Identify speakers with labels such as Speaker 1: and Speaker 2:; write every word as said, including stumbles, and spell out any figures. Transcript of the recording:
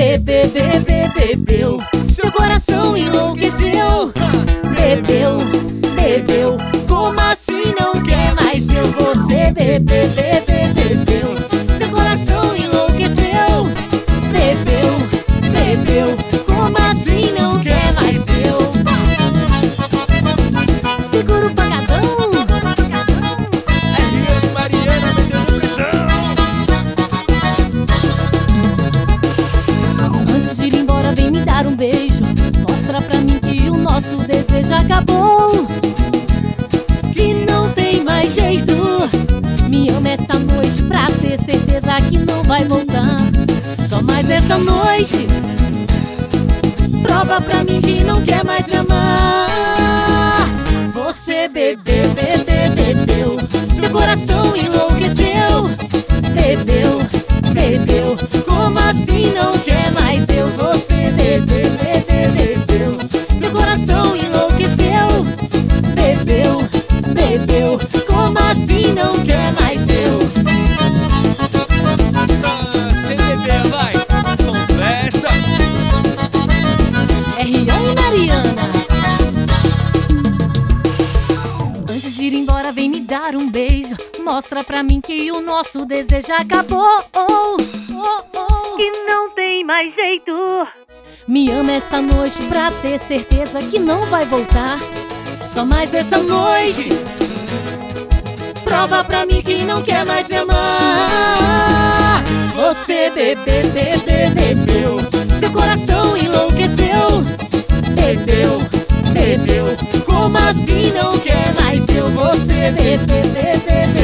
Speaker 1: bebeu, bebeu, bebeu, seu coração enlouqueceu. Bebeu, bebeu, como assim não quer mais eu? Você bebeu, bebeu, bebeu, seu coração enlouqueceu. Bebeu, bebeu, como assim não quer mais eu? Segura o pancadão.
Speaker 2: É Rian e Mariana metendo pressão.
Speaker 1: Antes de ir embora vem me dar um beijo. Mostra pra mim que o nosso desejo acabou, que não tem mais jeito. Me ama essa noite pra ter certeza que não vai voltar. Só mais essa noite. Prova pra mim que não quer mais me amar. Você bebeu, bebeu, bebeu, seu coração enlouqueceu. Bebeu, bebeu, como assim não quer mais eu? Você bebeu, bebeu, bebeu, seu coração enlouqueceu. Bebeu, bebeu, como assim não quer mais eu?
Speaker 2: Sem beber, vai, confessa.
Speaker 1: É Rian e Mariana. Antes de ir embora vem me dar um beijo. Mostra pra mim que o nosso desejo acabou, oh, oh, oh, que não tem mais jeito. Me ama essa noite pra ter certeza que não vai voltar. Só mais essa noite. Prova pra mim que não quer mais me amar. Você bebeu, bebeu, bebeu, seu coração enlouqueceu. Bebeu, bebeu, como assim não quer mais eu? Você bebeu, bebeu, bebeu,